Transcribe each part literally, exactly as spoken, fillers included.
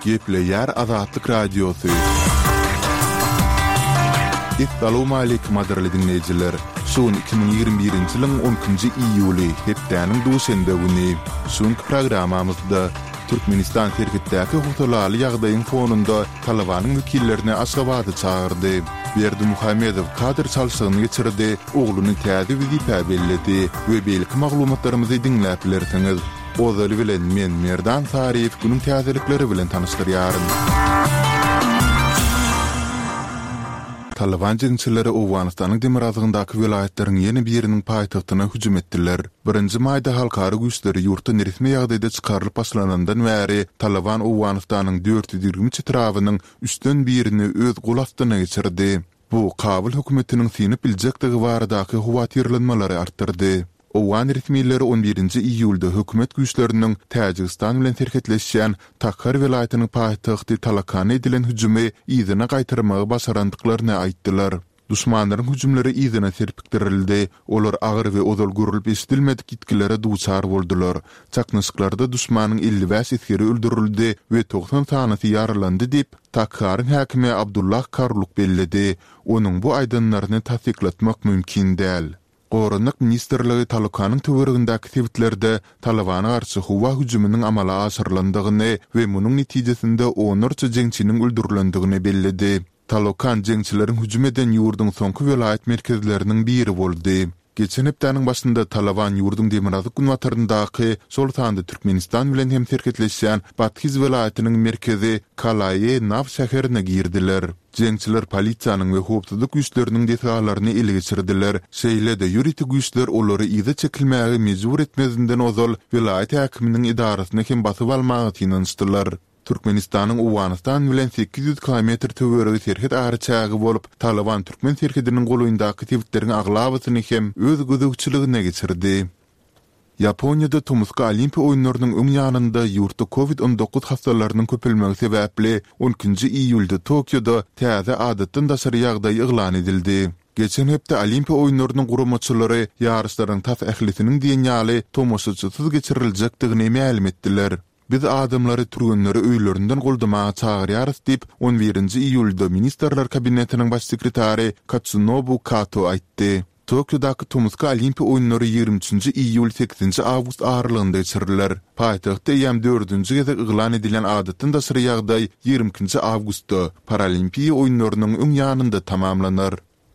Gepleyer Azatlyk Radiosu. Assalamu alaykum madarly dinleyijiler. Şuun iki bin ýygrimi birinji ýylyň on ikinji iýuly hepdäniň duşende güni. Şuňky programamyzda Türkmenistan terkitdäki hukukly ýagdaýyň fonunda Talabanyň wekillerine Aşgabatda çağırdy. Berdi Muhammedow kadr çalşygyny geçirdi, ogluny täze wezipä belledi we belki maglumatlarymyzy dinläp bilersiňiz. Ozaly bilen men Merdan Sariýew günüň täzelikleri bilen tanystyryaryn. Taliban jengçileri Awganistanyň Demirazygyndaky welaýatleriň ýeni biriniň paýtagtyna hüjüm etdiler. Birinji maýda halkary güýçleri ýurtdan resmi ýagdaýda çykarylyp başlanandan bäri Taliban Awganistanyň dört ýüz ýigirme etrawynyň üçden birini öz gol astyna geçirdi. Bu Kabul hökümetiniň sinip biljekdigi baradaky huwatyrlanmalary artdyrdy. Awgan resmiýetleri on birinji iýulda hökümet güýçleriniň Täjikistan bilen terketleşýän Takhar welaýatynyň paýtagty Talakany edilen hüjümi ýzyna gaýtyrmagy başarandyklaryny aýtdylar. Düşmanlaryň hüjümleri ýzyna serpikdirildi. Olar agyr we ozal görülip eşidilmedik itkilere duçar boldular. Çaknysyklarda düşmanyň elli beş eskeri öldürildi we doksan tanysy yaralandy diýip Takharyň häkimi Abdullah Karluk belledi. Onuň bu aýdanlaryny tasdiklatmak mümkin däl. Gorunlyk ministerligi Talakanyň töweregindäki tebitlerde Talabana garşy howa hüjüminiň amala aşyrlandygyny we munyň netijesinde onurça jengçiniň öldürilendigini belledi. Talakan jengçilerin hüjüm eden ýurduň soňky welaýat merkezleriniň biri boldy. Geçen hepdäniň başynda Taliban ýurdun Demirazyk günwataryndaky şol sanda Türkmenistan bilen hem terketleşýän Batkiz welaýatynyň merkezi Kalaye Nav şäherine girdiler. Jengçiler polisiýanyň we howpsuzlyk güýçleriniň detalaryny ele geçirdiler. Şeýle-de ýuridik güýçler olary ýyda çekilmäge mejbur etmezinden ozal welaýat häkiminiň idarasyna hem basyp almagy tynançdylar. Türkmenistanyň Awganistan bilen sekiz ýüz kilometr töweregi terket aýryçagy bolup, Taliban Türkmen terketiniň goluýyndaky tebitleriň aglabasyny hem öz gözükçiligine geçirdi. Yaponiýada Tomuska Olimpiýa oýunlarynyň öň ýanynda ýurtda covid on dokuz hastalarynyň köpelmegi sebäpli on ikinji iýulda Tokioda täze adatdan daşary ýagdaý eglan edildi. Geçen hepde Olimpiýa oýunlarynyň guramaçylary ýarışlaryň tas ählisiniň diýenýaly tomoşaçysyz geçiriljekdigini ma'lum etdiler. Biz adamlary türgenleri öýlerinden goldamaga çagyrýarys diýip on birinji iýulda Ministrler Kabinetiniň baş sekretary Katsunobu Kato aýtdy. Tokyodaky Tomuska Olimpiýa oýunlary ýygrimi üçinji iýul sekizinji awgust aralygynda geçiriler. Paýtagtda ýam dördünji geze eglan edilen adatdan daşary ýagdaý ýygrimi ikinji awgustda Paralimpiýa oýunlarynyň öň ýanynda tamamlanar.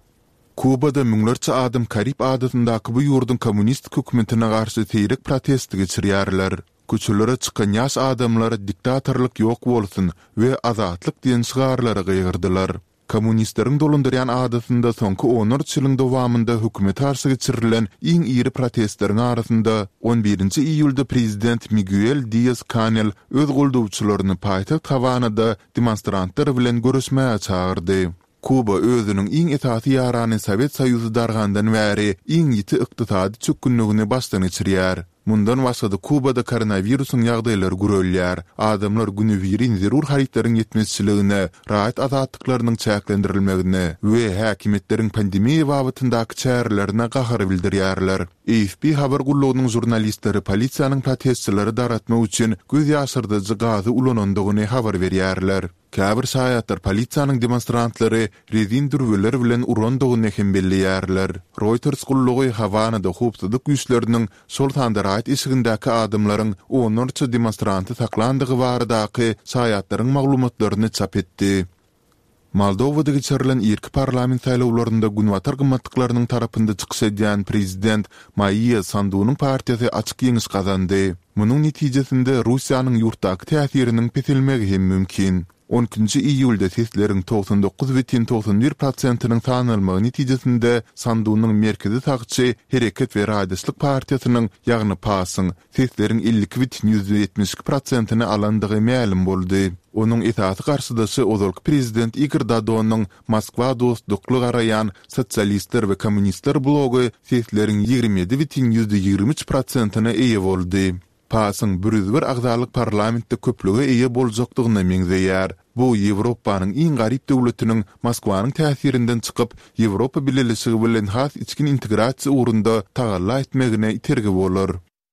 Kubada müňlerçe adam Karib adatyndaky bu ýurdun kommunist hökümetine garşy teýrek protest geçirýärler. Köçelere çykan ýaş adamlar diktatorlyk ýok bolsun we azatlyk diýen şygarlary gaýyrdylar. Kommunistleriň dolandyrýan adatynda soňky on üç ýylyň dowamında hökümet garşy geçirilen iň iri protestleriň arasynda on birinji iýulda prezident Miguel Díaz-Canel öz goldawçylaryny paýtagt Havanada demonstrantlar bilen görüşmäge çağırdy. Kuba özünün iň esasy ýarany Sowet Soýuzy dargandan bäri iň ýiti ykdysady çökünligini başdan geçirýär. Mundan başga Kubada koronawirusyň ýagdaýlary görülýär. Adamlar günübirin zerur haýatlaryň ýetmezçiligine, rahat azatlyklarynyň çäklendirilmegine we häkimetleriň pandemiýa wagtyndaky çärelerini gahary bildirýärler. A F P habar gullugynyň jurnalistleri polisiýanyň protestçilary daratmak üçin göz ýaşyrdyjy gazy ulanandygyny habar berýärler. Käbir şaýatlar polisiýanyň demonstrantlary rezin dürweler bilen urandygyny hem belliyärler. Reuters gullugy Havanada howpsuzlyk güýçleriniň şol sanda raýat işigindäki adamlaryň on üç demonstranty saklandygy baradaky şaýatlaryň maglumatlaryny çap etdi. Moldowada geçirilen ilk parlament saýlawlarynda günwatar gymmatlyklarynyň tarapynda çykyş edýän prezident Maia Sandunyň partiýasy açyk ýeňiş gazandy. Munyň netijesinde Russiýanyň ýurtdaky täsiriniň pesilmegi hem mümkin. on ikinji iýulda sesleriň doksan dokuz butun doksan bir prosentynyň tanalmagy netijesinde Sandunyň merkezi sagçy Hereket we Radyşlyk partiýasynyň ýagny pasyň sesleriň elli iki butun ýetmiş iki prosentyny alandygy ma'lum boldy. Onuň esasy garşydaşy ozalky prezident Igor Dodonyň Moskwa dostlukly garaýan sosialistler we kommunistler blogy sesleriň ýygrimi ýedi butun ýygrimi üç prosentyny eýe boldy. Pasyň bir yüz bir agzalyk parlamentde köplüge eýe boljakdygyna meňzeýär. Bu Ýewropanyň iň garyp döwletiniň Moskwanyň täsirinden çykyp Ýewropa bileşigi bilen has içkin integrasiýa ugrunda tagalla etmegine itergi bolar.